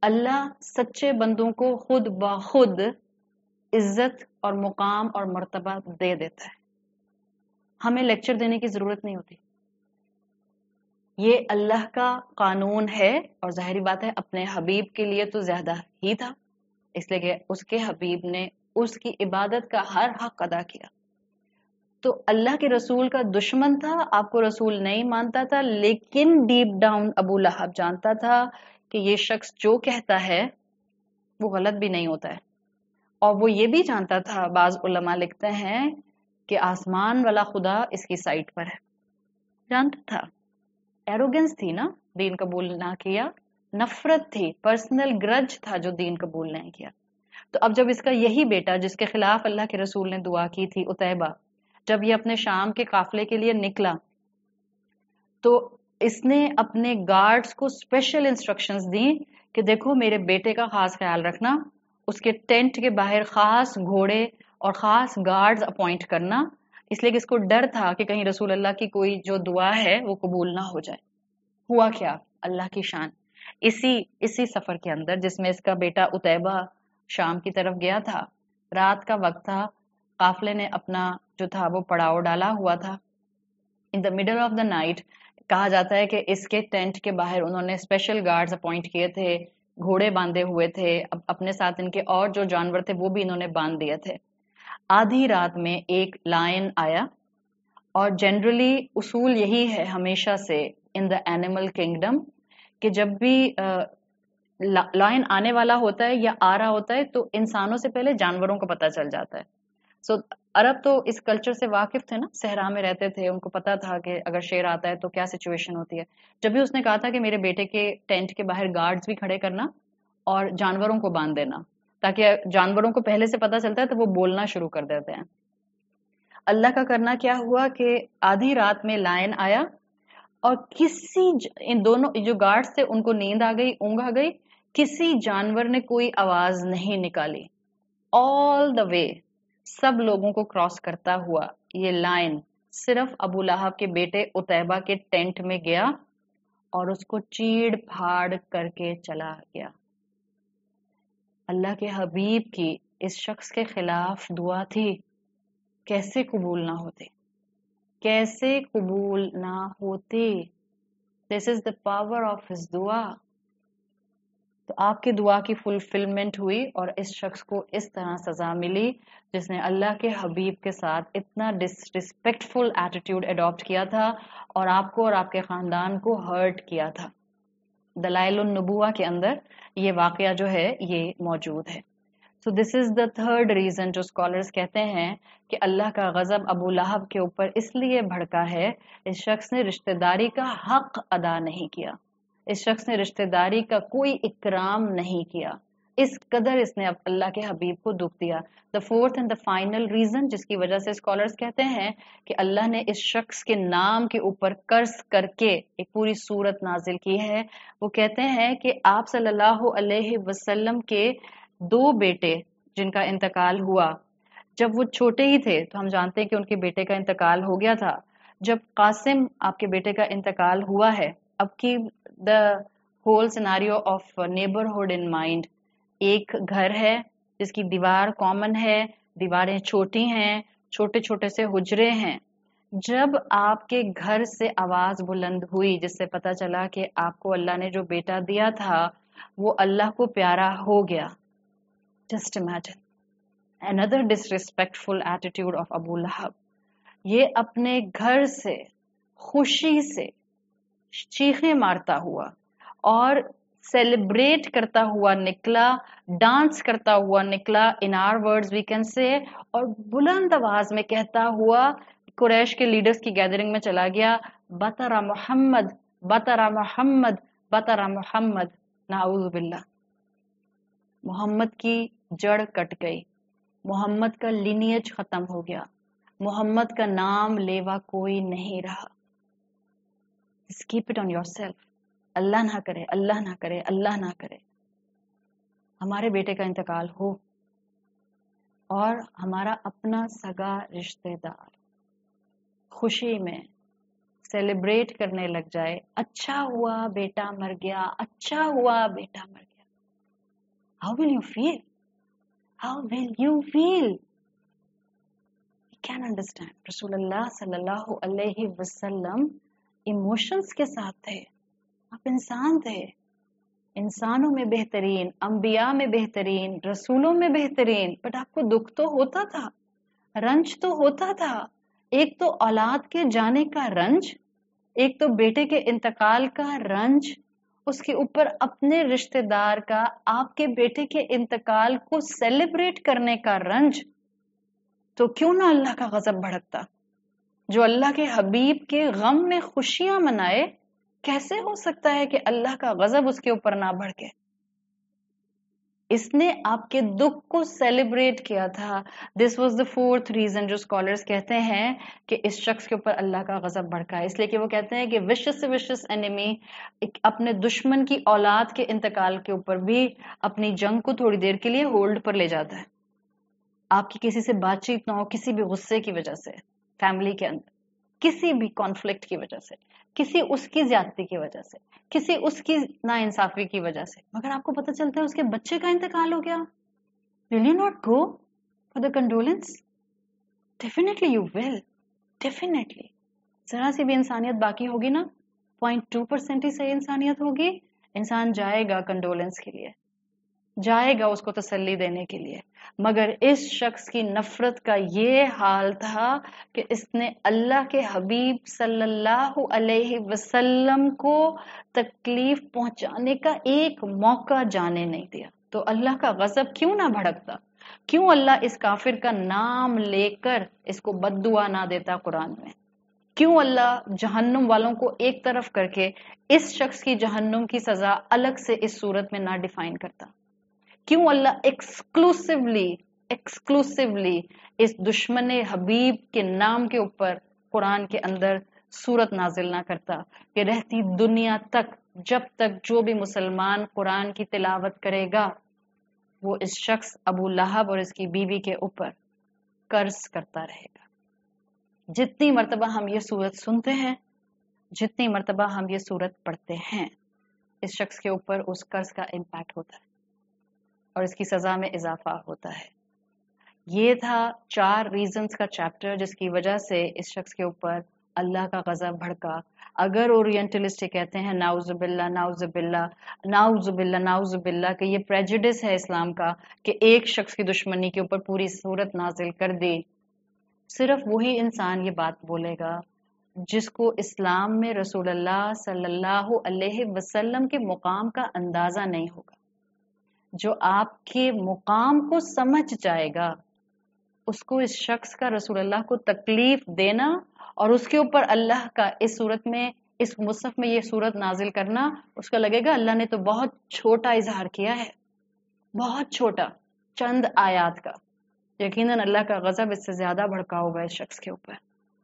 اللہ سچے بندوں کو خود بخود عزت اور مقام اور مرتبہ دے دیتا ہے. ہمیں لیکچر دینے کی ضرورت نہیں ہوتی. یہ اللہ کا قانون ہے، اور ظاہری بات ہے اپنے حبیب کے لیے تو زیادہ ہی تھا، اس لیے کہ اس کے حبیب نے اس کی عبادت کا ہر حق ادا کیا. تو اللہ کے رسول کا دشمن تھا، آپ کو رسول نہیں مانتا تھا، لیکن ڈیپ ڈاؤن ابو لہب جانتا تھا کہ یہ شخص جو کہتا ہے وہ غلط بھی نہیں ہوتا ہے. اور وہ یہ بھی جانتا تھا، بعض علماء لکھتے ہیں کہ آسمان والا خدا اس کی سائٹ پر ہے. جانتا تھا. ایروگنس تھی نا، دین قبول نہ کیا. نفرت تھی، پرسنل گرج تھا جو دین قبول نہیں کیا. تو اب جب اس کا یہی بیٹا جس کے خلاف اللہ کے رسول نے دعا کی تھی، عتیبہ، جب یہ اپنے شام کے قافلے کے لیے نکلا تو اس نے اپنے گارڈز کو اسپیشل انسٹرکشنز دی کہ دیکھو میرے بیٹے کا خاص خیال رکھنا، اس کے ٹینٹ کے باہر خاص گھوڑے اور خاص گارڈز اپوائنٹ کرنا، اس لیے کہ اس کو ڈر تھا کہ کہیں رسول اللہ کی کوئی جو دعا ہے وہ قبول نہ ہو جائے. ہوا کیا؟ اللہ کی شان. اسی سفر کے اندر جس میں اس کا بیٹا عتیبہ شام کی طرف گیا تھا، رات کا وقت تھا، قافلے نے اپنا جو تھا وہ پڑاؤ ڈالا ہوا تھا. In the middle of the night کہا جاتا ہے کہ اس کے ٹینٹ کے باہر انہوں نے اسپیشل گارڈز اپوائنٹ کیے تھے، گھوڑے باندھے ہوئے تھے، اپنے ساتھ ان کے اور جو جانور تھے وہ بھی انہوں نے باندھ دیے تھے. آدھی رات میں ایک لائن آیا، اور جنرلی اصول یہی ہے ہمیشہ سے ان دا اینیمل کنگڈم کہ جب بھی لائن آنے والا ہوتا ہے یا آ رہا ہوتا ہے تو انسانوں سے پہلے جانوروں کو پتہ چل جاتا ہے. سو عرب تو اس کلچر سے واقف تھے نا، صحرا میں رہتے تھے، ان کو پتا تھا کہ اگر شیر آتا ہے تو کیا سچویشن ہوتی ہے. جب بھی اس نے کہا تھا کہ میرے بیٹے کے ٹینٹ کے باہر گارڈز بھی کھڑے کرنا اور جانوروں کو باندھ دینا، تاکہ جانوروں کو پہلے سے پتا چلتا ہے تو وہ بولنا شروع کر دیتے ہیں. اللہ کا کرنا کیا ہوا کہ آدھی رات میں لائن آیا، اور ان دونوں جو گارڈز تھے ان کو نیند آ گئی، اونگ آ گئی، کسی جانور نے کوئی آواز نہیں نکالی. آل دا وے سب لوگوں کو کراس کرتا ہوا یہ لائن صرف ابو لہب کے بیٹے عتیبہ کے ٹینٹ میں گیا اور اس کو چیڑ پھاڑ کر کے چلا گیا. اللہ کے حبیب کی اس شخص کے خلاف دعا تھی، کیسے قبول نہ ہوتی، کیسے قبول نہ ہوتی. This is the power of his دعا. تو آپ کی دعا کی فلفلمنٹ ہوئی اور اس شخص کو اس طرح سزا ملی جس نے اللہ کے حبیب کے ساتھ اتنا ڈسرسپیکٹفل ایٹیٹیوڈ اڈاپٹ کیا تھا اور آپ کو اور آپ کے خاندان کو ہرٹ کیا تھا. دلائل النبوہ کے اندر یہ واقعہ جو ہے یہ موجود ہے. So this is the third reason جو scholars کہتے ہیں کہ اللہ کا غضب ابو لہب کے اوپر اس لیے بھڑکا ہے، اس شخص نے رشتہ داری کا حق ادا نہیں کیا، اس شخص نے رشتہ داری کا کوئی اکرام نہیں کیا، اس قدر اس نے اللہ کے حبیب کو دکھ دیا. The fourth and the final reason جس کی وجہ سے scholars کہتے ہیں کہ اللہ نے اس شخص کے نام کے اوپر قرض کر کے ایک پوری سورت نازل کی ہے، وہ کہتے ہیں کہ آپ صلی اللہ علیہ وسلم کے دو بیٹے جن کا انتقال ہوا، جب وہ چھوٹے ہی تھے تو ہم جانتے ہیں کہ ان کے بیٹے کا انتقال ہو گیا تھا. جب قاسم آپ کے بیٹے کا انتقال ہوا ہے، اب کی the whole scenario of neighbourhood in mind, ایک گھر ہے جس کی دیوار کامن ہے، دیواریں چھوٹی ہیں، چھوٹے چھوٹے سے حجرے ہیں. جب آپ کے گھر سے آواز بلند ہوئی جس سے پتا چلا کہ آپ کو اللہ نے جو بیٹا دیا تھا وہ اللہ کو پیارا ہو گیا. Just imagine another disrespectful attitude of Abu Lahab. یہ اپنے گھر سے خوشی سے چیخیں مارتا ہوا اور سیلیبریٹ کرتا ہوا نکلا، ڈانس کرتا ہوا نکلا، in our words we can say، اور بلند آواز میں کہتا ہوا قریش کے لیڈرز کی گیدرنگ میں چلا گیا، بطر محمد بطر محمد بطر محمد. نعوذ باللہ. محمد کی جڑ کٹ گئی، محمد کا لینیج ختم ہو گیا، محمد کا نام لیوا کوئی نہیں رہا. Just keep it on yourself. اللہ نہ کرے، اللہ نہ کرے، اللہ نہ کرے ہمارے بیٹے کا انتقال ہو اور ہمارا اپنا سگا رشتہ دار خوشی میں سیلیبریٹ کرنے لگ جائے، اچھا ہوا بیٹا مر گیا، اچھا ہوا بیٹا مر گیا. How will you feel? How will you feel? You can understand. Rasulullah sallallahu alaihi wasallam emotions के साथ थे. आप इंसान थे, इंसानों में बेहतरीन, अंबिया में बेहतरीन, रसूलों में बेहतरीन, बट आपको दुख तो होता था, रंज तो होता था. एक तो औलाद के जाने का रंज, एक तो बेटे के इंतकाल का रंज, उसके ऊपर अपने रिश्तेदार का, आपके बेटे के इंतकाल को सेलिब्रेट करने का रंज. तो क्यों ना अल्लाह का गजब भड़कता. जो अल्लाह के हबीब के गम में खुशियां मनाए, कैसे हो सकता है कि अल्लाह का गजब उसके ऊपर ना भड़के. इसने आपके दुख को सेलिब्रेट किया था. This was the fourth reason जो स्कॉलर्स कहते हैं कि इस शख्स के ऊपर अल्लाह का गजब भड़का है. इसलिए कि वो कहते हैं कि विशियस से विशियस एनिमी अपने दुश्मन की औलाद के इंतकाल के ऊपर भी अपनी जंग को थोड़ी देर के लिए होल्ड पर ले जाता है. आपकी किसी से बातचीत ना हो, किसी भी गुस्से की वजह से, फैमिली के अंदर किसी भी कॉन्फ्लिक्ट की वजह से, किसी उसकी ज्यादती की वजह से, किसी उसकी नाइंसाफी की वजह से, मगर आपको पता चलता है उसके बच्चे का इंतकाल हो गया, will you not go for the condolence? Definitely you will. Definitely जरा सी भी इंसानियत बाकी होगी ना, 0.2% ही सही इंसानियत होगी, इंसान जाएगा कंडोलेंस के लिए, जाएगा उसको तसल्ली देने के लिए. मगर इस शख्स की नफरत का ये हाल था कि इसने अल्लाह के हबीब सल्लल्लाहु अलैहि वसल्लम को तकलीफ पहुंचाने का एक मौका जाने नहीं दिया. तो अल्लाह का गजब क्यों ना भड़कता, क्यों अल्लाह इस काफिर का नाम लेकर इसको बद्दुआ ना देता कुरान में, क्यों अल्लाह जहन्नुम वालों को एक तरफ करके इस शख्स की जहन्नुम की सजा अलग से इस सूरत में ना डिफाइन करता, क्यों अल्लाह एक्सक्लूसिवली इस दुश्मन हबीब के नाम के ऊपर कुरान के अंदर सूरत नाजिल ना करता कि रहती दुनिया तक, जब तक जो भी मुसलमान कुरान की तिलावत करेगा वो इस शख्स अबू लहब और इसकी बीवी के ऊपर कर्ज करता रहेगा. जितनी मर्तबा हम ये सूरत सुनते हैं, जितनी मर्तबा हम ये सूरत पढ़ते हैं, इस शख्स के ऊपर उस कर्ज का इम्पैक्ट होता है और इसकी सजा में इजाफा होता है. ये था 4 रीजंस का चैप्टर जिसकी वजह से इस शख्स के ऊपर अल्लाह का गजब भड़का. अगर ओरिएंटलिस्ट कहते हैं नाउजुबिल्ला नाउजुबिल्ला नाउजुबिल्ला नाउजुबिल्ला कि ये प्रेजुडिस है इस्लाम का कि एक शख्स की दुश्मनी के ऊपर पूरी सूरत नाजिल कर दी, सिर्फ वही इंसान ये बात बोलेगा जिसको इस्लाम में रसूलुल्लाह सल्लल्लाहु अलैहि वसल्लम के मुकाम का अंदाजा नहीं होगा. जो आपके मुकाम को समझ जाएगा उसको इस शख्स का रसूलुल्लाह को तकलीफ देना और उसके ऊपर अल्लाह का इस सूरत में, इस मुसहफ में ये सूरत नाजिल करना, उसका लगेगा अल्लाह ने तो बहुत छोटा इजहार किया है, बहुत छोटा, चंद आयात का. यकीनन अल्लाह का गजब इससे ज्यादा भड़का होगा इस शख्स के ऊपर.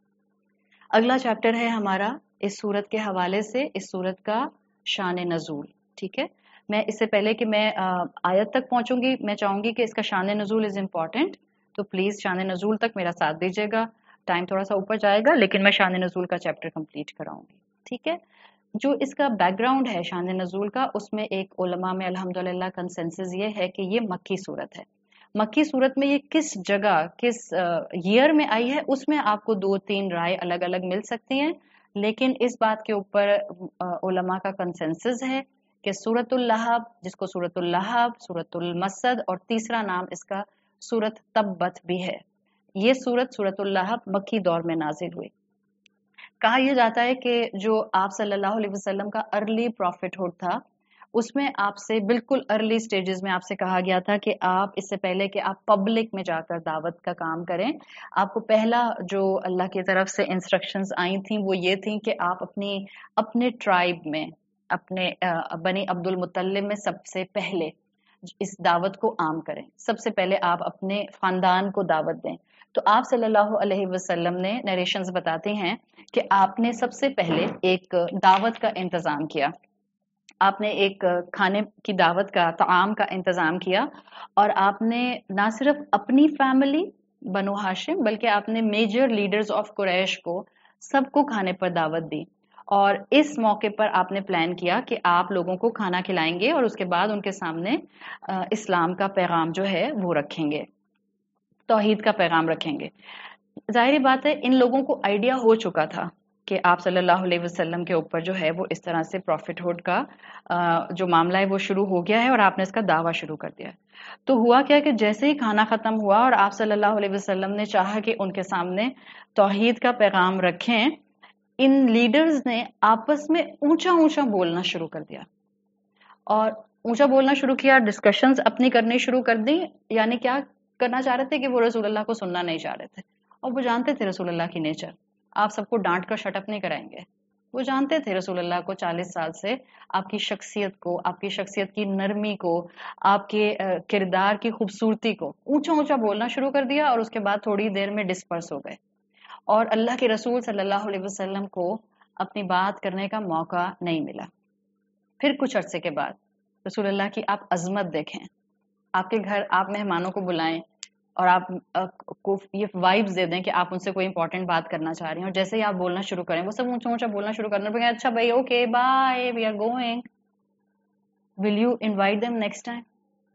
अगला चैप्टर है हमारा इस सूरत के हवाले से, इस सूरत का शान नजूल. ठीक है, मैं इससे पहले कि मैं आयत तक पहुंचूंगी, मैं चाहूंगी कि इसका शान नजूल इज इम्पॉर्टेंट, तो प्लीज शान नजूल तक मेरा साथ दीजिएगा. टाइम थोड़ा सा ऊपर जाएगा लेकिन मैं शान नजूल का चैप्टर कंप्लीट कराऊंगी. ठीक है, जो इसका बैकग्राउंड है शान नजूल का, उसमें एक उलमा में अल्हम्दुलिल्लाह कंसेंसस ये है कि ये मक्की सूरत है. मक्की सूरत में ये किस जगह, किस ईयर में आई है, उसमें आपको 2-3 राय अलग अलग मिल सकती हैं, लेकिन इस बात के ऊपर उलमा का कंसेंसस है कि सूरतुल लहब, जिसको सूरतुल लहब, सूरतुल मसद और तीसरा नाम इसका सूरत तब्बत भी है, ये सूरत सूरतुल लहब मक्की दौर में नाजिल हुई. कहा यह जाता है कि जो आप सल्लल्लाहु अलैहि वसल्लम का अर्ली प्रॉफिटहुड था, उसमें आपसे बिल्कुल अर्ली स्टेजेस में आपसे कहा गया था कि आप, इससे पहले कि आप पब्लिक में जाकर दावत का काम करें, आपको पहला जो अल्लाह की तरफ से इंस्ट्रक्शंस आई थी वो ये थी कि आप अपने ट्राइब में, अपने बनी अब्दुल मुत्तलिब में सबसे पहले इस दावत को आम करें, सबसे पहले आप अपने खानदान को दावत दें. तो आप सल्लल्लाहु अलैहि वसल्लम ने, नरेशंस बताते हैं कि आपने सबसे पहले एक दावत का इंतजाम किया, आपने एक खाने की दावत का, ताम का इंतजाम किया, और आपने ना सिर्फ अपनी फैमिली बनु हाशिम बल्कि आपने मेजर लीडर्स ऑफ कुरैश को, सबको खाने पर दावत दी. اور اس موقع پر آپ نے پلان کیا کہ آپ لوگوں کو کھانا کھلائیں گے اور اس کے بعد ان کے سامنے اسلام کا پیغام جو ہے وہ رکھیں گے، توحید کا پیغام رکھیں گے۔ ظاہری بات ہے ان لوگوں کو آئیڈیا ہو چکا تھا کہ آپ صلی اللہ علیہ وسلم کے اوپر جو ہے وہ اس طرح سے پروفٹ ہوڈ کا جو معاملہ ہے وہ شروع ہو گیا ہے اور آپ نے اس کا دعویٰ شروع کر دیا ہے۔ تو ہوا کیا کہ جیسے ہی کھانا ختم ہوا اور آپ صلی اللہ علیہ وسلم نے چاہا کہ ان کے سامنے توحید کا پیغام رکھیں، ان لیڈرز نے آپس میں اونچا اونچا بولنا شروع کر دیا اور اونچا بولنا شروع کیا، ڈسکشنز اپنی کرنی شروع کر دی۔ یعنی کیا کرنا چاہ رہے تھے کہ وہ رسول اللہ کو سننا نہیں چاہ رہے تھے، اور وہ جانتے تھے رسول اللہ کی نیچر، آپ سب کو ڈانٹ کر شٹ اپ نہیں کرائیں گے۔ وہ جانتے تھے رسول اللہ کو 40 سال سے، آپ کی شخصیت کو، آپ کی شخصیت کی نرمی کو، آپ کے کردار کی خوبصورتی کو اونچا اونچا بولنا شروع کر دیا، اور اس کے بعد تھوڑی دیر میں ڈسپرس ہو گئے اور اللہ کے رسول صلی اللہ علیہ وسلم کو اپنی بات کرنے کا موقع نہیں ملا۔ پھر کچھ عرصے کے بعد رسول اللہ کی آپ عظمت دیکھیں، آپ کے گھر آپ مہمانوں کو بلائیں اور آپ کو یہ وائبز دے دیں کہ آپ ان سے کوئی امپورٹنٹ بات کرنا چاہ رہے ہیں، اور جیسے ہی آپ بولنا شروع کریں وہ سب اونچا اونچا بولنا شروع کرنا پڑے، اچھا بھائی okay bye we are going, will you invite them next time?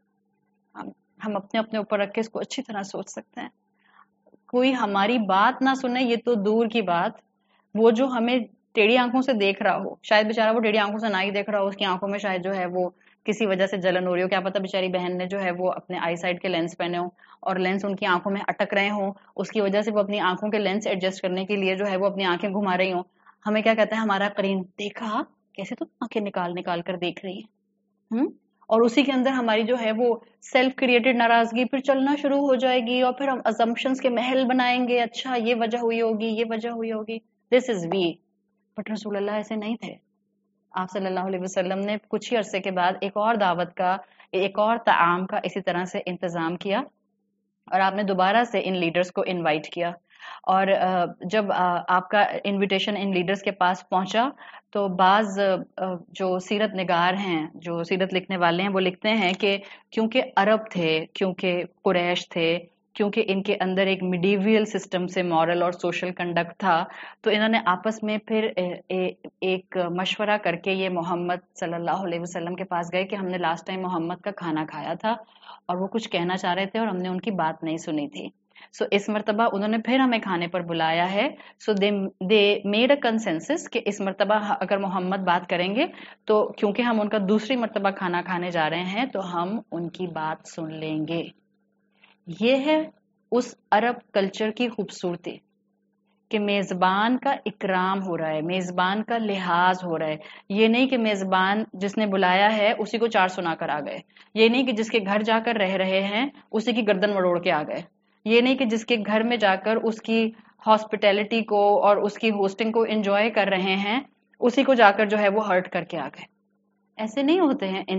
ہم اپنے اپنے اوپر رکھ کے اس کو اچھی طرح سوچ سکتے ہیں۔ کوئی ہماری بات نہ سنے یہ تو دور کی بات، وہ جو ہمیں ٹیڑھی آنکھوں سے دیکھ رہا ہو، شاید بیچارہ وہ ٹیڑھی آنکھوں سے نہ ہی دیکھ رہا ہو، اس کی آنکھوں میں شاید جو ہے وہ کسی وجہ سے جلن ہو رہی ہو، کیا پتہ بیچاری بہن نے جو ہے وہ اپنے آئی سائڈ کے لینس پہنے ہوں اور لینس ان کی آنکھوں میں اٹک رہے ہوں، اس کی وجہ سے وہ اپنی آنکھوں کے لینس ایڈجسٹ کرنے کے لیے جو ہے وہ اپنی آنکھیں گھما رہی ہوں۔ ہمیں کیا کہتا ہے ہمارا قرین، دیکھا کیسے تم آنکھیں نکال نکال کر دیکھ رہی ہے، اور اسی کے اندر ہماری جو ہے وہ سیلف کریٹڈ ناراضگی پھر چلنا شروع ہو جائے گی، اور پھر ہم assumptions کے محل بنائیں گے، اچھا یہ وجہ ہوئی ہوگی، یہ وجہ ہوئی ہوگی، دس از وی۔ بٹ رسول اللہ ایسے نہیں تھے۔ آپ صلی اللہ علیہ وسلم نے کچھ ہی عرصے کے بعد ایک اور دعوت کا، ایک اور طعام کا اسی طرح سے انتظام کیا، اور آپ نے دوبارہ سے ان لیڈرز کو انوائٹ کیا، اور جب آپ کا انویٹیشن ان لیڈرز کے پاس پہنچا تو بعض جو سیرت نگار ہیں، جو سیرت لکھنے والے ہیں، وہ لکھتے ہیں کہ کیونکہ عرب تھے، کیونکہ قریش تھے، کیونکہ ان کے اندر ایک میڈیویل سسٹم سے مورل اور سوشل کنڈکٹ تھا، تو انہوں نے آپس میں پھر ایک مشورہ کر کے یہ محمد صلی اللہ علیہ وسلم کے پاس گئے کہ ہم نے لاسٹ ٹائم محمد کا کھانا کھایا تھا اور وہ کچھ کہنا چاہ رہے تھے اور ہم نے ان کی بات نہیں سنی تھی، سو اس مرتبہ انہوں نے پھر ہمیں کھانے پر بلایا ہے، سو دے میڈ اے کنسنسس کہ اس مرتبہ اگر محمد بات کریں گے تو کیونکہ ہم ان کا دوسری مرتبہ کھانا کھانے جا رہے ہیں تو ہم ان کی بات سن لیں گے۔ یہ ہے اس عرب کلچر کی خوبصورتی کہ میزبان کا اکرام ہو رہا ہے، میزبان کا لحاظ ہو رہا ہے، یہ نہیں کہ میزبان جس نے بلایا ہے اسی کو 4 سنا کر آ گئے، یہ نہیں کہ جس کے گھر جا کر رہ رہے ہیں اسی کی گردن مڑوڑ کے آ گئے، یہ نہیں کہ جس کے گھر میں جا کر اس کی ہاسپٹیلٹی کو اور اس کی ہوسٹنگ کو انجوائے کر رہے ہیں اسی کو جا کر جو ہے وہ ہرٹ کر کے آ گئے۔ ایسے نہیں ہوتے ہیں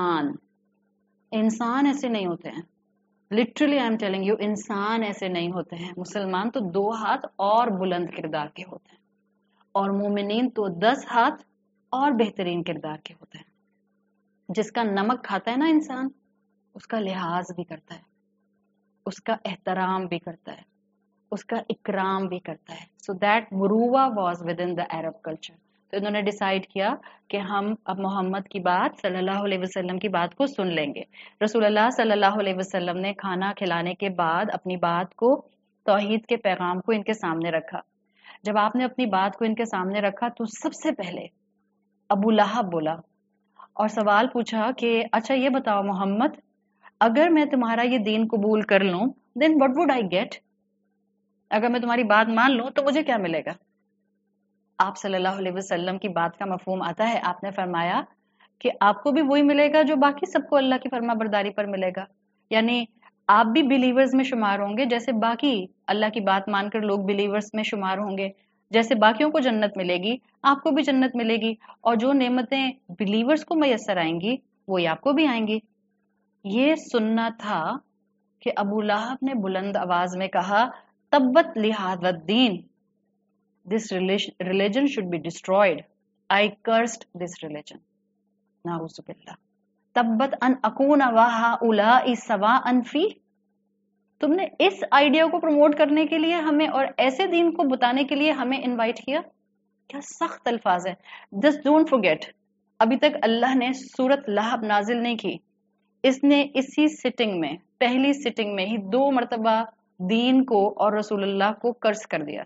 انسان ایسے نہیں ہوتے ہیں، literally I am telling you, انسان ایسے نہیں ہوتے ہیں۔ مسلمان تو 2 ہاتھ اور بلند کردار کے ہوتے ہیں، اور مومنین تو 10 ہاتھ اور بہترین کردار کے ہوتے ہیں۔ جس کا نمک کھاتا ہے نا انسان، اس کا لحاظ بھی کرتا ہے، اس کا احترام بھی کرتا ہے، اس کا اکرام بھی کرتا ہے۔ So that Marwa was with in the Arab culture. تو انہوں نے ڈیسائیڈ کیا کہ ہم اب محمد کی بات، صلی اللہ علیہ وسلم کی بات کو سن لیں گے۔ رسول اللہ صلی اللہ علیہ وسلم نے کھانا کھلانے کے بعد اپنی بات کو، توحید کے پیغام کو ان کے سامنے رکھا۔ جب آپ نے اپنی بات کو ان کے سامنے رکھا تو سب سے پہلے ابو لہب بولا اور سوال پوچھا کہ اچھا یہ بتاؤ محمد، اگر میں تمہارا یہ دین قبول کر لوں then what would I get؟ اگر میں تمہاری بات مان لوں تو مجھے کیا ملے گا؟ آپ صلی اللہ علیہ وسلم کی بات کا مفہوم آتا ہے، آپ نے فرمایا کہ آپ کو بھی وہی ملے گا جو باقی سب کو اللہ کی فرما برداری پر ملے گا، یعنی آپ بھی بلیورز میں شمار ہوں گے جیسے باقی اللہ کی بات مان کر لوگ بلیورز میں شمار ہوں گے، جیسے باقیوں کو جنت ملے گی آپ کو بھی جنت ملے گی، اور جو نعمتیں بلیورز کو میسر آئیں گی وہی آپ کو بھی آئیں گی۔ یہ سننا تھا کہ ابو لہب نے بلند آواز میں کہا تبت لہذا الدین، this religion should be destroyed. I cursed this religion. نعوذ باللہ۔ تبت ان اکون وہؤلاء سواء فی، تم نے اس آئیڈیا کو پروموٹ کرنے کے لیے ہمیں اور ایسے دین کو بتانے کے لیے ہمیں انوائٹ کیا؟ کیا سخت الفاظ ہے. جسٹ ڈونٹ forget, ابھی تک اللہ نے سورت لہب نازل نہیں کی. اس نے اسی سٹنگ میں, پہلی سٹنگ میں ہی 2 مرتبہ دین کو اور رسول اللہ کو کرس کر دیا.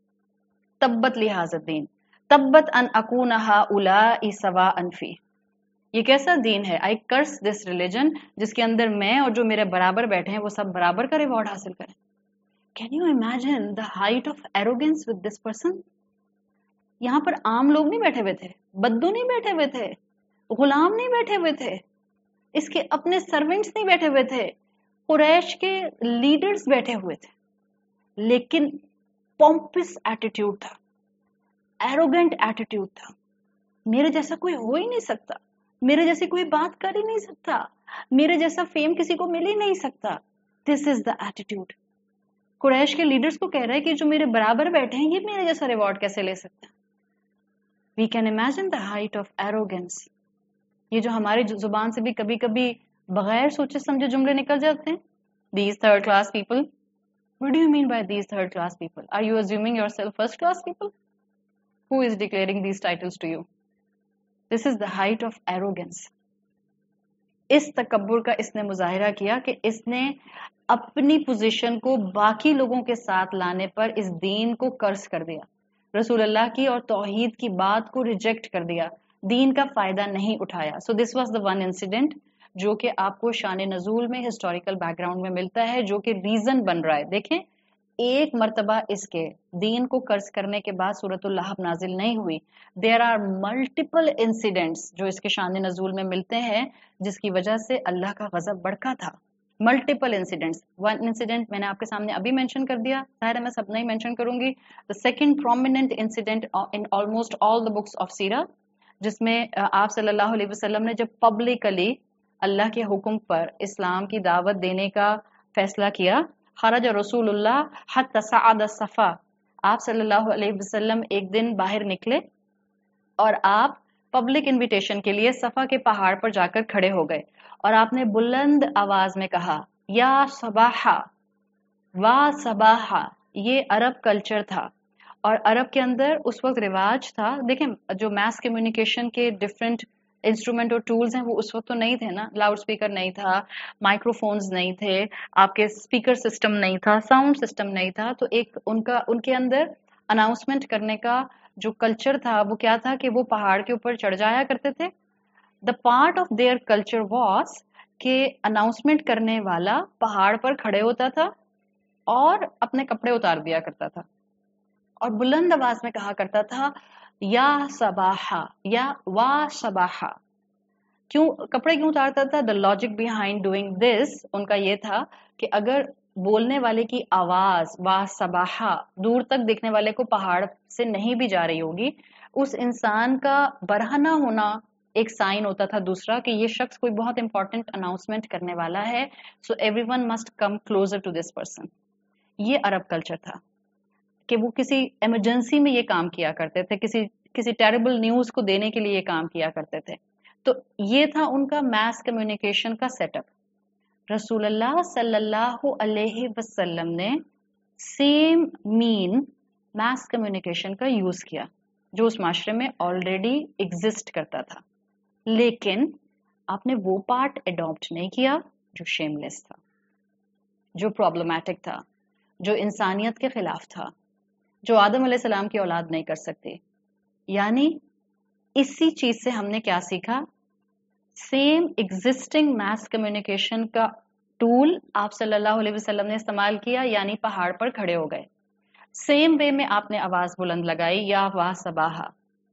تبت لہذا الدین, تبت ان اکون ہؤلاء سواء فی. یہ کیسا دین ہے؟ آئی کرس دس ریلیجن, جس کے اندر میں اور جو میرے برابر بیٹھے ہیں وہ سب برابر کا ریوارڈ حاصل کریں. Can you imagine the height of arrogance with this person? یہاں پر عام لوگ نہیں بیٹھے ہوئے تھے, بدو نہیں بیٹھے ہوئے تھے, غلام نہیں بیٹھے ہوئے تھے, اس کے اپنے سرونٹس نہیں بیٹھے ہوئے تھے, قریش کے لیڈرز بیٹھے ہوئے تھے, لیکن پومپس ایٹیٹیوڈ تھا, ایروگنٹ ایٹیٹیوڈ تھا. میرے جیسا کوئی ہو ہی نہیں سکتا, میرے جیسی کوئی بات کر ہی نہیں سکتا, میرے جیسا فیم کسی کو مل ہی نہیں سکتا. دس از دا ایٹیٹیوڈ. قریش کے لیڈرز کو کہہ رہا ہے کہ جو میرے برابر بیٹھے ہیں یہ میرے جیسا ریوارڈ کیسے لے سکتے ہیں. We can imagine the height of arrogance. یہ جو ہماری زبان سے بھی کبھی کبھی بغیر سوچے سمجھے جملے نکل جاتے ہیں. These third class people. What do you mean by these third class people? Are you assuming yourself first class people? Who is declaring these titles to you? This is the height of arrogance. اس تکبر کا اس نے مظاہرہ کیا کہ اس نے اپنی position کو باقی لوگوں کے ساتھ لانے پر اس دین کو کرس کر دیا, رسول اللہ کی اور توحید کی بات کو ریجیکٹ کر دیا, دین کا فائدہ نہیں اٹھایا. So this was the one incident جو کہ آپ کو شان نزول میں ہسٹوریکل بیک گراؤنڈ میں ملتا ہے, جو کہ ریزن بن رہا ہے. دیکھیں, ایک مرتبہ اس کے دین کو قرض کرنے کے بعد سورۃ اللہب نازل نہیں ہوئی. دیر آر ملٹیپل انسیڈنٹس جو اس کے شان نزول میں ملتے ہیں, جس کی وجہ سے اللہ کا غضب بڑکا تھا. Multiple incidents. ون انسیڈنٹ میں نے آپ کے سامنے ابھی مینشن کر دیا, ظاہر ہے میں سب نہیں مینشن کروں گی. The second prominent incident in almost all the books of سیرہ, جس میں آپ صلی اللہ علیہ وسلم نے جب پبلکلی اللہ کے حکم پر اسلام کی دعوت دینے کا فیصلہ کیا. خرج رسول اللہ حتی صعد الصفا, آپ صلی اللہ علیہ وسلم ایک دن باہر نکلے اور آپ پبلک انویٹیشن کے لیے صفا کے پہاڑ پر جا کر کھڑے ہو گئے, اور آپ نے بلند آواز میں کہا یا صباحا وا صباحا. یہ عرب کلچر تھا, اور عرب کے اندر اس وقت رواج تھا. دیکھیں, جو میس کمیونیکیشن کے ڈفرینٹ انسٹرومنٹ اور ٹولز ہیں وہ اس وقت تو نہیں تھے نا. لاؤڈ اسپیکر نہیں تھا, مائکرو فونز نہیں تھے, آپ کے اسپیکر سسٹم نہیں تھا, ساؤنڈ سسٹم نہیں تھا. تو ایک ان کے اندر اناؤنسمنٹ کرنے کا جو کلچر تھا وہ کیا تھا کہ وہ پہاڑ کے اوپر چڑھ جایا کرتے تھے. The part of their culture was کہ اناؤنسمنٹ کرنے والا پہاڑ پر کھڑے ہوتا تھا اور اپنے کپڑے اتار دیا کرتا تھا, اور بلند آواز میں کہا کرتا تھا یا صباحا یا وا صباحا. کیوں کپڑے کیوں اتارتا تھا؟ The logic behind doing this ان کا یہ تھا کہ اگر بولنے والے کی آواز وا صباحا دور تک دیکھنے والے کو پہاڑ سے نہیں بھی جا رہی ہوگی, اس انسان کا برہنہ ہونا ایک سائن ہوتا تھا دوسرا کہ یہ شخص کوئی بہت امپورٹنٹ اناؤنسمنٹ کرنے والا ہے. So every one must come closer to this person. یہ عرب کلچر تھا کہ وہ کسی ایمرجنسی میں یہ کام کیا کرتے تھے, کسی ٹیریبل نیوز کو دینے کے لیے یہ کام کیا کرتے تھے. تو یہ تھا ان کا میس کمیونیکیشن کا سیٹ اپ. رسول اللہ صلی اللہ علیہ وسلم نے سیم مین میس کمیونیکیشن کا یوز کیا جو اس معاشرے میں آلریڈی ایگزسٹ کرتا تھا, لیکن آپ نے وہ پارٹ اڈاپٹ نہیں کیا جو شیم لیس تھا, جو پرابلمیٹک تھا, جو انسانیت کے خلاف تھا, جو آدم علیہ السلام کی اولاد نہیں کر سکتے. یعنی اسی چیز سے ہم نے کیا سیکھا؟ سیم ایگزسٹنگ میس کمیونیکیشن کا ٹول آپ صلی اللہ علیہ وسلم نے استعمال کیا, یعنی پہاڑ پر کھڑے ہو گئے. سیم وے میں آپ نے آواز بلند لگائی یا وا صباحا,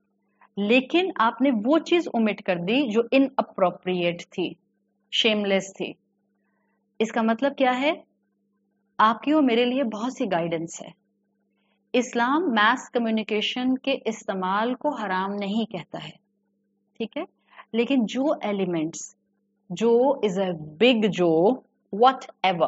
لیکن آپ نے وہ چیز اومٹ کر دی جو ان اپروپریٹ تھی, شیم لیس تھی. اس کا مطلب کیا ہے؟ آپ کی اور میرے لیے بہت سی گائیڈنس ہے. اسلام میس کمیونیکیشن کے استعمال کو حرام نہیں کہتا ہے, ٹھیک ہے, لیکن جو ایلیمنٹس جو از اے بگ جو what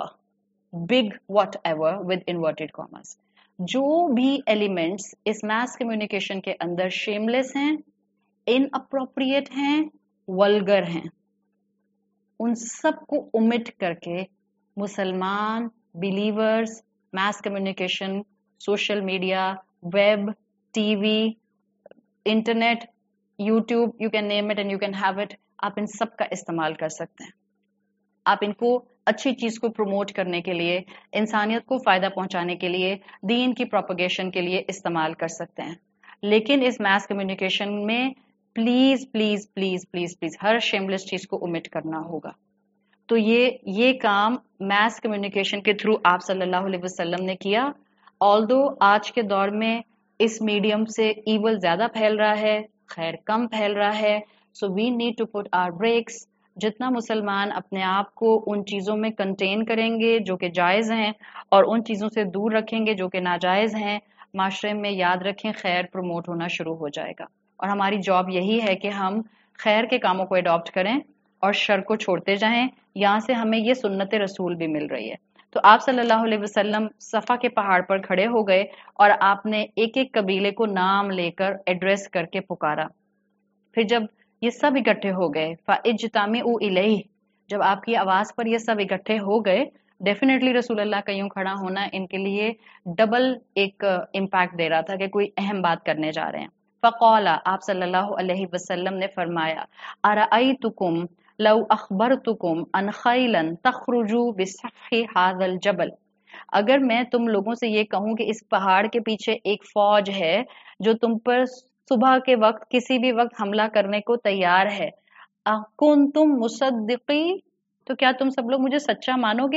ever with inverted commas, جو بھی ایلیمنٹس اس میس کمیونیکیشن کے اندر شیم لیس ہیں, ان اپروپریٹ ہیں, ولگر ہیں, ان سب کو omit کر کے مسلمان believers mass communication, social media, web, TV, internet, YouTube, you can name it and you can have it, आप इन सब का इस्तेमाल कर सकते हैं। आप इनको अच्छी चीज को प्रमोट करने के लिए, इंसानियत को फायदा पहुंचाने के लिए, दीन की प्रोपगेशन के लिए इस्तेमाल कर सकते हैं। लेकिन इस मास कम्युनिकेशन में please please please please please हर शेमलेस चीज को ओमिट करना होगा। तो ये काम मास कम्युनिकेशन के थ्रू आप सल्लल्लाहु अलैहि वसल्लम ने किया। ऑल्दो आज के दौर में इस मीडियम से ईवल ज्यादा फैल रहा है, खैर कम फैल रहा है। So we need to put our brakes. जितना मुसलमान अपने आप को उन चीजों में कंटेन करेंगे जो कि जायज हैं और उन चीजों से दूर रखेंगे जो कि नाजायज हैं, माशरे में याद रखें खैर प्रमोट होना शुरू हो जाएगा। और हमारी जॉब यही है कि हम खैर के कामों को अडॉप्ट करें और शर को छोड़ते जाएं। यहाँ से हमें ये सुन्नत रसूल भी मिल रही है। तो आप सल्लल्लाहु अलैहि वसल्लम सफा के पहाड़ पर खड़े हो गए और आपने एक एक कबीले को नाम लेकर एड्रेस करके पुकारा। फिर जब ये सब इकट्ठे हो गए, फ़इज्तमिउ इलैहि, जब आपकी आवाज पर ये सब इकट्ठे हो गए, डेफिनेटली रसूलुल्लाह का यूं खड़ा होना इनके लिए डबल एक इम्पैक्ट दे रहा था कि कोई अहम बात करने जा रहे हैं। फ़क़ाला, आप सल्लल्लाहु अलैहि वसल्लम ने फरमाया, अरअयतुकुम लौ अखबरतुकुम अन खैलन तखरुजु बिसफ़हि हाज़ल जबल, अगर मैं तुम लोगों से ये कहूं कि इस पहाड़ के पीछे एक फौज है जो तुम पर सुबह के वक्त किसी भी वक्त हमला करने को तैयार है, अकुंतुम मुसद्दिकी, तो क्या तुम सब लोग मुझे सच्चा मानोगे?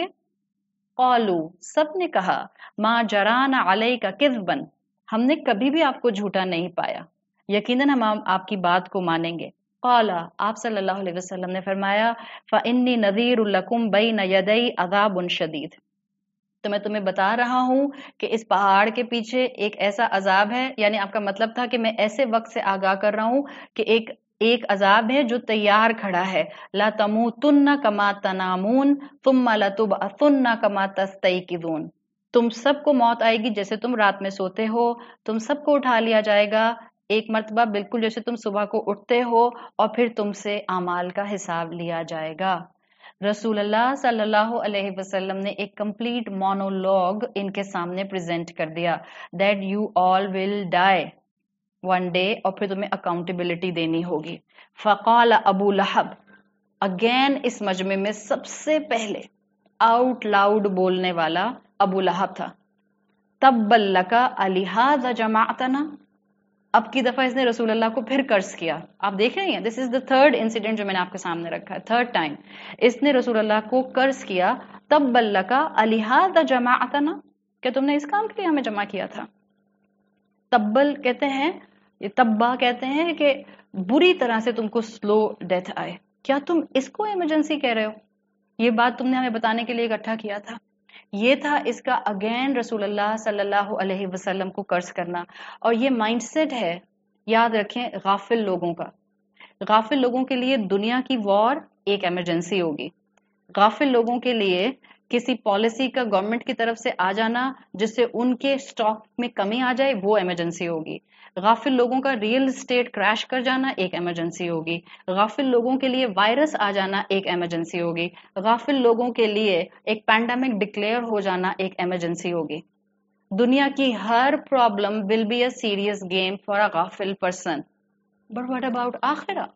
कौलू, सब ने कहा, माँ जराना अलैका किज़्बन, हमने कभी भी आपको झूठा नहीं पाया, यकीनन हम आपकी बात को मानेंगे। कौला, आप सल्लल्लाहु अलैहि वसल्लम ने फरमाया, फ़इन्नी नज़ीरुल लकुम बैन यदै अज़ाबुन शदीद, तो मैं तुम्हें बता रहा हूं कि इस पहाड़ के पीछे एक ऐसा अजाब है, यानी आपका मतलब था कि मैं ऐसे वक्त से आगाह कर रहा हूं कि एक अजाब है जो तैयार खड़ा है। ला तमूतुन्ना कमा तनामून तुम्मा लतुबअसुन्ना कमा तस्तयकिज़ून, तुम सबको मौत आएगी जैसे तुम रात में सोते हो, तुम सबको उठा लिया जाएगा एक मर्तबा बिल्कुल जैसे तुम सुबह को उठते हो, और फिर तुमसे आमाल का हिसाब लिया जाएगा। रसूलुल्लाह सल्लल्लाहु अलैहि वसल्लम ने एक कंप्लीट मोनोलॉग इनके सामने प्रेजेंट कर दिया, that you all will die one day, और फिर तुम्हें अकाउंटेबिलिटी देनी होगी। फ़क़ाल अबू लहब, अगेन इस मजमे में सबसे पहले आउट लाउड बोलने वाला अबू लहब था। तब्बल लका अलिहाज़ा जमाअतना, अब की दफा इसने रसूलुल्लाह को फिर कर्ज किया। आप देख रहे हैं, this is the third incident जो मैंने आपके सामने रखा है, थर्ड टाइम इसने रसूलुल्लाह को कर्ज किया। तब्बल लका अलिहाज़ा जमाअतना, क्या तुमने इस काम के लिए हमें जमा किया था? तब्बल कहते हैं, ये तब्बा कहते हैं कि बुरी तरह से तुमको स्लो डेथ आए, क्या तुम इसको इमरजेंसी कह रहे हो? ये बात तुमने हमें बताने के लिए इकट्ठा किया था। ये था इसका अगेन रसूलुल्लाह सल्लल्लाहु अलैहि वसल्लम को कर्ज करना। और ये माइंडसेट है, याद रखें, गाफिल लोगों का। गाफिल लोगों के लिए दुनिया की वॉर एक इमरजेंसी होगी, गाफिल लोगों के लिए किसी पॉलिसी का गवर्नमेंट की तरफ से आ जाना जिससे उनके स्टॉक में कमी आ जाए, वो इमरजेंसी होगी। गाफिल लोगों का रियल एस्टेट क्रैश कर जाना एक इमरजेंसी होगी। गाफिल लोगों के लिए वायरस आ जाना एक इमरजेंसी होगी। गाफिल लोगों के लिए एक पैंडेमिक डिक्लेयर हो जाना एक इमरजेंसी होगी। दुनिया की हर problem will be a serious game for a गाफिल पर्सन, बट व्हाट अबाउट आखिरा?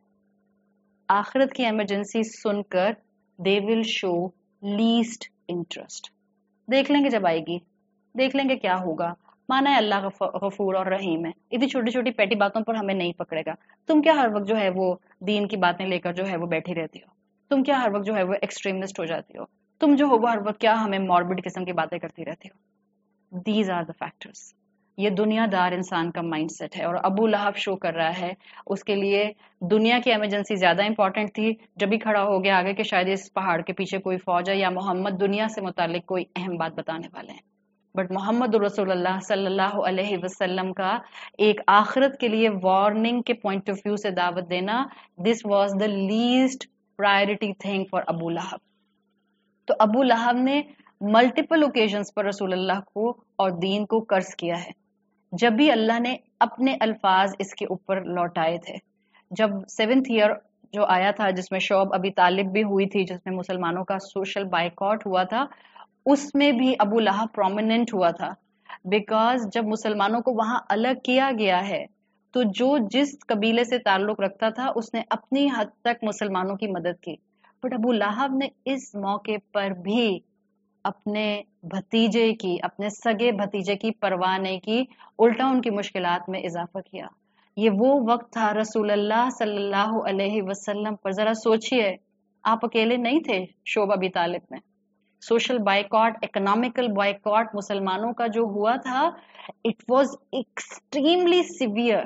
आखिरत की इमरजेंसी सुनकर they will show least interest. देख लेंगे जब आएगी, देख लेंगे क्या होगा, माना है अल्लाह गफूर और रहीम है, इतनी छोटी छोटी पैटी बातों पर हमें नहीं पकड़ेगा। तुम क्या हर वक्त जो है वो दीन की बातें लेकर जो है वो बैठी रहती हो? तुम क्या हर वक्त जो है वो एक्सट्रीमिस्ट हो जाती हो? तुम जो हो वो हर वक्त क्या हमें मॉर्बिड किस्म की बातें करती रहती हो? These are the factors. ये दुनियादार इंसान का माइंडसेट है, और अबू लहब शो कर रहा है उसके लिए दुनिया की इमरजेंसी ज्यादा इंपॉर्टेंट थी। जब भी खड़ा हो गया आगे कि शायद इस पहाड़ के पीछे कोई फौज है या मोहम्मद दुनिया से मुतालिक कोई अहम बात बताने वाले हैं, बट मोहम्मद रसूलुल्लाह सल्लल्लाहु अलैहि वसल्लम का एक आखिरत के लिए वार्निंग के पॉइंट ऑफ व्यू से दावत देना, this was the least priority thing for Abu Lahab. तो अबू लहब ने मल्टीपल ओकेजन्स पर रसूलुल्लाह को और दीन को कर्ज किया है। जब भी अल्लाह ने अपने अल्फाज इसके ऊपर लौटाए थे, जब 7th ईयर जो आया था जिसमें शौब अबी तालिब भी हुई थी, जिसमें मुसलमानों का सोशल बाइकॉट हुआ था, उसमें भी अबू लहब प्रोमिनेंट हुआ था। बिकॉज जब मुसलमानों को वहां अलग किया गया है, تو جو جس قبیلے سے تعلق رکھتا تھا اس نے اپنی حد تک مسلمانوں کی مدد کی. بٹ ابو لہب نے اس موقع پر بھی اپنے بھتیجے کی، اپنے سگے بھتیجے کی پرواہ نہیں کی، الٹا ان کی مشکلات میں اضافہ کیا. یہ وہ وقت تھا رسول اللہ صلی اللہ علیہ وسلم پر. ذرا سوچئے، آپ اکیلے نہیں تھے شعبہ ابی طالب میں. سوشل بائیکاٹ، اکنامیکل بائیکاٹ مسلمانوں کا جو ہوا تھا، اٹ واز ایکسٹریملی سیویئر.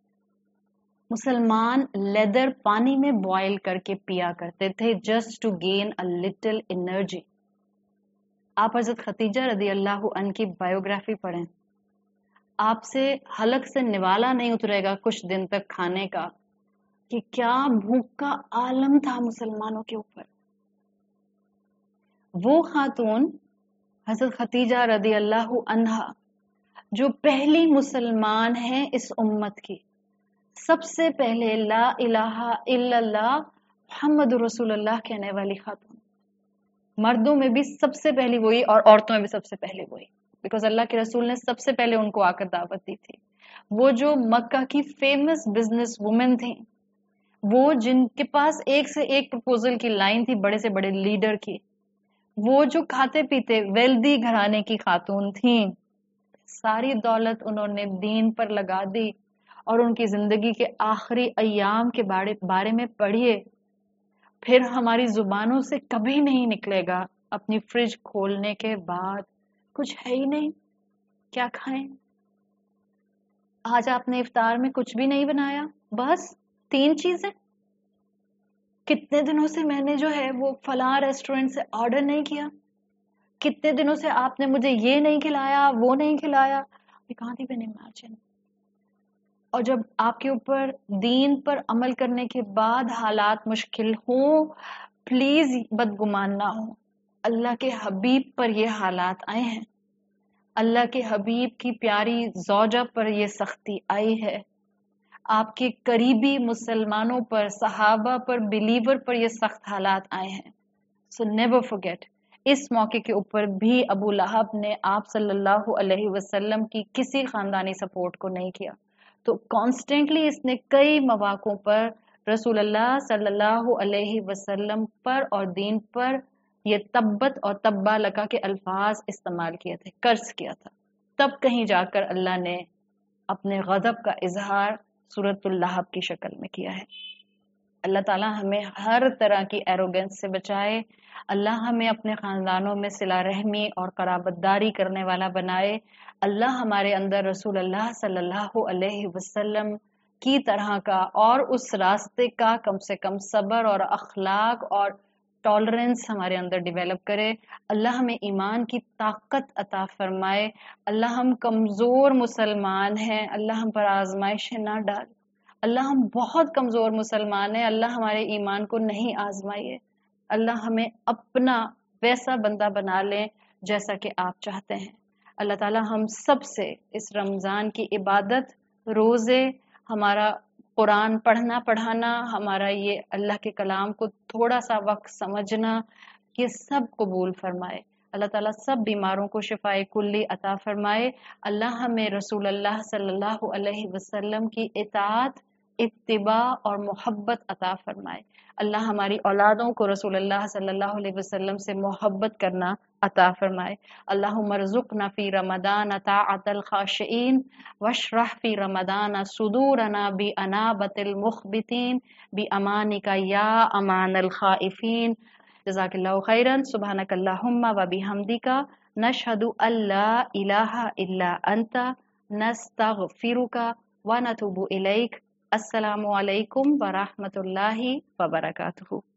مسلمان لیدر پانی میں بوائل کر کے پیا کرتے تھے just to gain a little energy. آپ حضرت ختیجہ رضی اللہ عنہ کی بایوگرافی پڑھیں، آپ سے حلق سے نوالا نہیں اترے گا کچھ دن تک کھانے کا کہ کیا بھوک کا عالم تھا مسلمانوں کے اوپر. وہ خاتون حضرت ختیجہ رضی اللہ عنہا جو پہلی مسلمان ہیں اس امت کی، سب سے پہلے لا الہ الا اللہ محمد رسول اللہ کہنے والی خاتون. مردوں میں بھی سب سے پہلی وہی اور عورتوں میں بھی سب سے پہلے وہی، بیکاز اللہ کے رسول نے سب سے پہلے ان کو آ کر دعوت دی تھی. وہ جو مکہ کی فیمس بزنس وومن تھیں، وہ جن کے پاس ایک سے ایک پرپوزل کی لائن تھی بڑے سے بڑے لیڈر کی، وہ جو کھاتے پیتے ویلدی گھرانے کی خاتون تھیں، ساری دولت انہوں نے دین پر لگا دی. اور ان کی زندگی کے آخری ایام کے بارے میں پڑھیے، پھر ہماری زبانوں سے کبھی نہیں نکلے گا اپنی فریج کھولنے کے بعد کچھ ہے ہی نہیں، کیا کھائیں. آج آپ نے افطار میں کچھ بھی نہیں بنایا، بس 3 چیزیں. کتنے دنوں سے میں نے جو ہے وہ فلاں ریسٹورنٹ سے آرڈر نہیں کیا، کتنے دنوں سے آپ نے مجھے یہ نہیں کھلایا وہ نہیں کھلایا. We can't even imagine. اور جب آپ کے اوپر دین پر عمل کرنے کے بعد حالات مشکل ہوں، پلیز بدگمان نہ ہو. اللہ کے حبیب پر یہ حالات آئے ہیں، اللہ کے حبیب کی پیاری زوجہ پر یہ سختی آئی ہے، آپ کے قریبی مسلمانوں پر، صحابہ پر، بلیور پر یہ سخت حالات آئے ہیں. So never forget. اس موقع کے اوپر بھی ابو لہب نے آپ صلی اللہ علیہ وسلم کی کسی خاندانی سپورٹ کو نہیں کیا. تو کانسٹنٹلی اس نے کئی مواقعوں پر رسول اللہ صلی اللہ علیہ وسلم پر اور دین پر یہ تبت اور تبا لکا کے الفاظ استعمال کیے تھے، قرض کیا تھا. تب کہیں جا کر اللہ نے اپنے غضب کا اظہار سورۃ اللہب کی شکل میں کیا ہے. اللہ تعالیٰ ہمیں ہر طرح کی ایروگنس سے بچائے. اللہ ہمیں اپنے خاندانوں میں صلہ رحمی اور قرابت داری کرنے والا بنائے. اللہ ہمارے اندر رسول اللہ صلی اللہ علیہ وسلم کی طرح کا اور اس راستے کا کم سے کم صبر اور اخلاق اور ٹالرنس ہمارے اندر ڈیولپ کرے. اللہ ہمیں ایمان کی طاقت عطا فرمائے. اللہ ہم کمزور مسلمان ہیں، اللہ ہم پر آزمائشیں نہ ڈال. اللہ ہم بہت کمزور مسلمان ہیں، اللہ ہمارے ایمان کو نہیں آزمائیے. اللہ ہمیں اپنا ویسا بندہ بنا لیں جیسا کہ آپ چاہتے ہیں. اللہ تعالیٰ ہم سب سے اس رمضان کی عبادت، روزے، ہمارا قرآن پڑھنا پڑھانا، ہمارا یہ اللہ کے کلام کو تھوڑا سا وقت سمجھنا، یہ سب قبول فرمائے. اللہ تعالیٰ سب بیماروں کو شفائے کلی عطا فرمائے. اللہ ہمیں رسول اللہ صلی اللہ علیہ وسلم کی اطاعت، اتباع اور محبت عطا فرمائے. اللہ ہماری اولادوں کو رسول اللہ صلی اللہ علیہ وسلم سے محبت کرنا عطا فرمائے. اللہم ارزقنا فی رمضان طاعت الخاشعین واشرح فی رمضان صدورنا بانابت المخبتین بامانک یا امان الخائفین. جزاک اللہ خیرا. سبحانک اللہم و بحمدک نشہد ان لا الہ الا انت نستغفرک ونتوب الیک. السلام علیکم ورحمۃ اللہ وبرکاتہ.